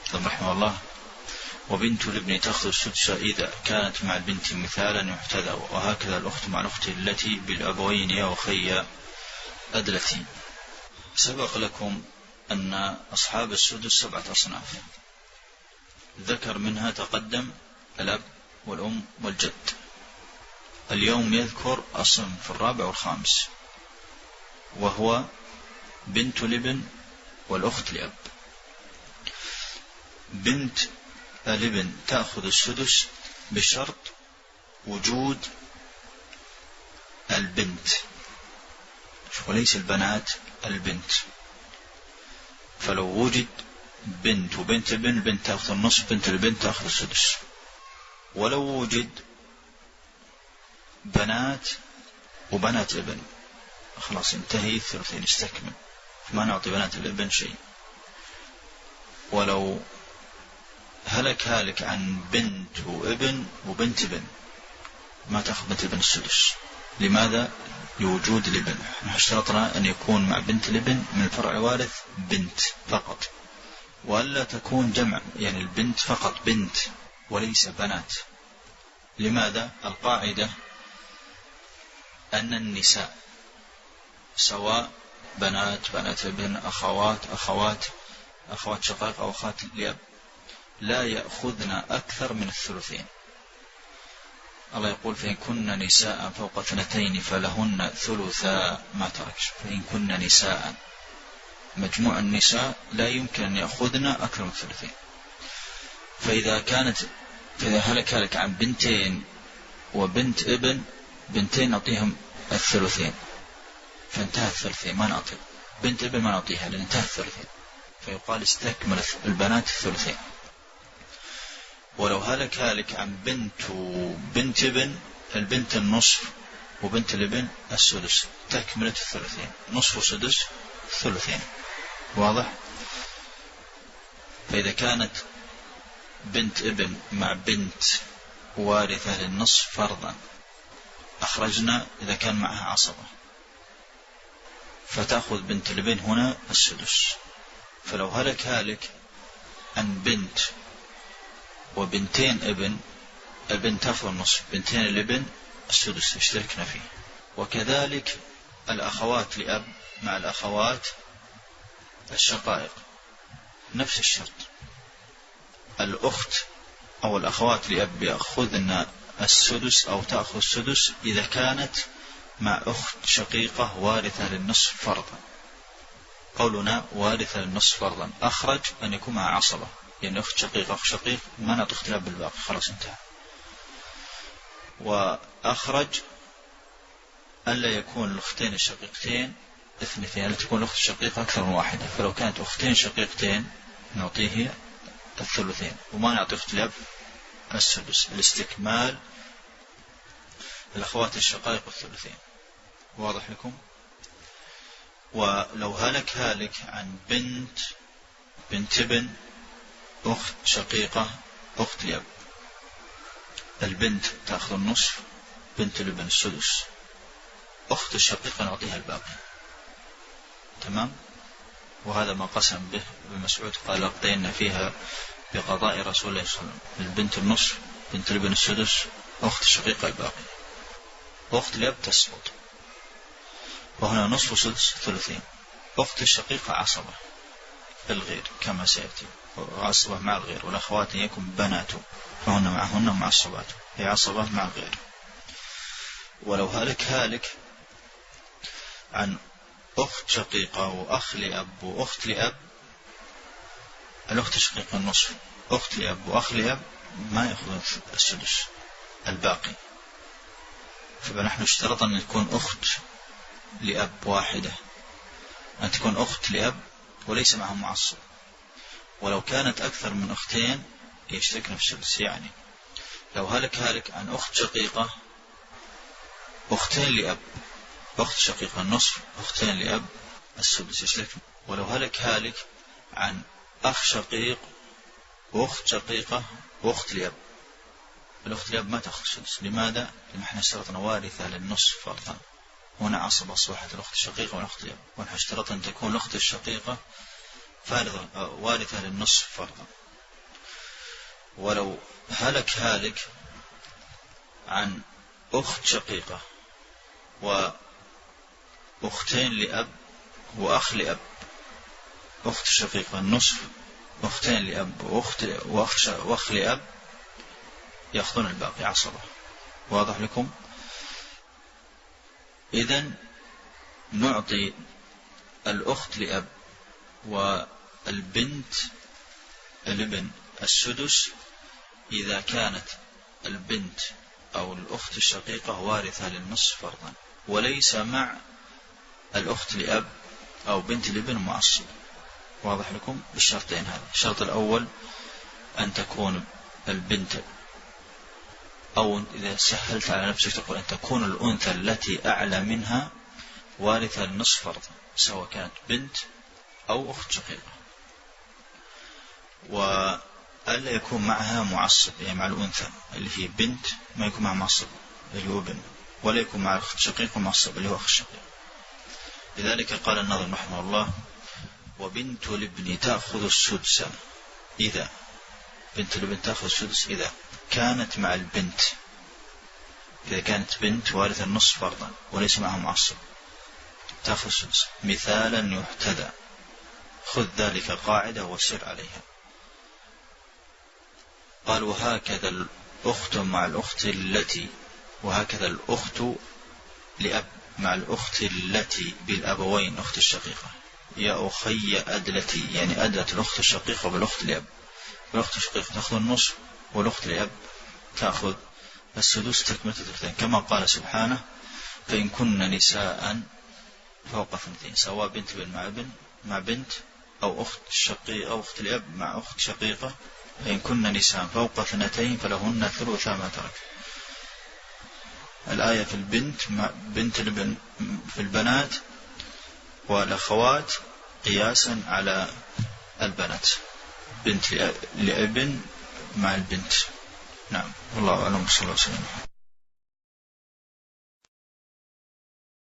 رحمه الله: وبنت الابن تأخذ السدس إذا كانت مع البنت مثالا يحتذى، وهكذا الأخت مع الأخت التي بالأبوين يا أخي أدلتي. سبق لكم أن أصحاب السدس 7 أصناف، ذكر منها تقدم الأب والأم والجد. اليوم يذكر الصنف الرابع والخامس، وهو بنت الابن والأخت لأب. بنت الابن تأخذ السدس بشرط وجود البنت، وليس البنات، البنت. فلو وجد بنت وبنت ابن، البنت تأخذ النصف، بنت الابن تأخذ السدس. ولو وجد بنات وبنات ابن، خلاص انتهي الثلثين، استكمل، ما نعطي بنات الابن شيء. ولو هلك هالك عن بنت وابن وبنت ابن، ما تأخذ بنت الابن السدس. لماذا؟ لوجود الابن. نحن اشترطنا أن يكون مع بنت الابن من الفرع الوارث بنت فقط، وألا تكون جمع، يعني البنت فقط بنت وليس بنات. لماذا؟ القاعدة أن النساء سواء بنات، بنات ابن، أخوات شقائق أو أخوات لأب، لا يأخذن أكثر من الثلثين. الله يقول: فإن كن نساء فوق 2 فلهن ثلثا ما ترك. فإن كن نساء، مجموع النساء لا يمكن أن يأخذن أكثر من الثلثين. فإذا هلك عن بنتين وبنت ابن، بنتين نعطيهم الثلثين، فانتهى الثلثين، ما نعطي بنت ابن، ما نعطيها لأن انتهى الثلثين، فيقال استكمل البنات الثلثين. ولو هلك عن بنت وبنت ابن، البنت النصف وبنت الابن السدس، تكملة الثلثين، نصف وسدس ثلثين. واضح؟ فإذا كانت بنت ابن مع بنت وارثة للنصف فرضا، أخرجنا إذا كان معها عصبة، فتأخذ بنت الابن هنا السدس. فلو هلك عن بنت وبنتين ابن، البنت تأخذ النصف، بنتين الابن السدس، اشتركنا فيه. وكذلك الأخوات لأب مع الأخوات الشقائق نفس الشرط. الأخت أو الأخوات لأب يأخذن السدس أو تأخذ السدس إذا كانت مع أخت شقيقة وارثة للنصف فرضا. قولنا وارثة للنصف فرضا أخرج أن يكون مع عصبة، يعني أخت شقيقة أخت شقيق ما نعطي اختلاف بالباقي، خلاص انتهى. وأخرج ألا يكون الأختين الشقيقتين 2، ألا تكون الأخت الشقيقة أكثر من واحدة. فلو كانت أختين شقيقتين نعطيه الثلثين، وما نعطي اخت الأب السدس، الاستكمال الأخوات الشقائق الثلثين. واضح لكم؟ ولو هلك عن بنت ابن، أخت شقيقة أخت لأب، البنت تأخذ النصف، بنت الابن السدس، أخت الشقيقة نعطيها الباقي. تمام؟ وهذا ما قسم به ابن مسعود، قال: اقضينا فيها بقضاء رسول الله صلى الله عليه وسلم، البنت النصف، بنت الابن السدس، أخت الشقيقة الباقي، أخت الأب تسقط. وهنا نصف وسدس ثلثين. أخت الشقيقة عصبة الغير كما سيأتي، عصبة مع الغير، والأخوات يكون بناته فهن معهن معصبات، هي عصبة مع الغير. ولو هلك عن أخت شقيقة وأخ لأب وأخت لأب، الأخت الشقيقة النصف، أخت لأب وأخ لأب ما يأخذ السدس الباقي. فنحن اشترط أن تكون أخت لأب واحدة، أن تكون أخت لأب وليس معهم معصب. ولو كانت أكثر من أختين يشتركن في السدس، يعني لو هلك عن أخت شقيقة أختين لأب، أخت شقيقة النصف، أختين لأب السدس يشتركن. ولو هلك عن أخ شقيق وأخت شقيقة وأخت لأب، الأخت لأب ما تأخذ السدس. لماذا؟ لأن احنا اشترطنا وارثة للنصف فرضا، هنا عصب أصبحت الأخت الشقيقة والأخت لأب، ونحن اشترطنا أن تكون الأخت الشقيقة وارثة للنصف فرضا. ولو هلك هالك عن أخت شقيقة وأختين لأب وأخ لأب، أخت شقيقة النصف، أختين لأب وأخ لأب، يأخذون الباقي عصبة. واضح لكم؟ إذن نعطي الأخت لأب والبنت الابن السدس إذا كانت البنت أو الأخت الشقيقة وارثة للنصف فرضا، وليس مع الأخت لأب أو بنت الابن معصب. واضح لكم؟ بالشرطين هذا. الشرط الأول أن تكون البنت، أو إذا سهلت على نفسك تقول أن تكون الأنثى التي أعلى منها وارثة للنصف فرضا، سواء كانت بنت أو أخت شقيقة، وألا يكون معها معصب، يعني مع الأنثى اللي هي بنت ما يكون معها معصب اللي هو ابن، ولا يكون مع الأخت شقيقة معصب اللي هو أخ الشقيق. لذلك قال الناظم رحمه الله: وبنت الابن تأخذ السدس إذا، بنت الابن تأخذ السدس إذا كانت مع البنت، إذا كانت بنت وارثة النصف فرضا وليس معها معصب تأخذ السدس. مثالا يحتدى، خذ ذلك قاعدة وسر عليها. قال: وهكذا الأخت مع الأخت التي، وهكذا الأخت لأب مع الأخت التي بالأبوين أخت الشقيقة. يا أخي أدلتي، يعني أدلت الأخت الشقيقة بالأخت لأب، الأخت الشقيقة تأخذ النصف والأخت لأب تأخذ السدس تكملة الثلثين، كما قال سبحانه: فإن كن نساء فوق اثنتين، سواء بنت بن مع ابن مع بنت، أو أخت شقيقة أو أخت لأب مع أخت شقيقة، فإن كن نساء فوق اثنتين فلهن ثلث ما ترك. الآية في البنت مع بنت الابن في البنات والأخوات قياسا على البنات، بنت لابن مع البنت. نعم، والله أعلم. صلى الله عليه وسلم.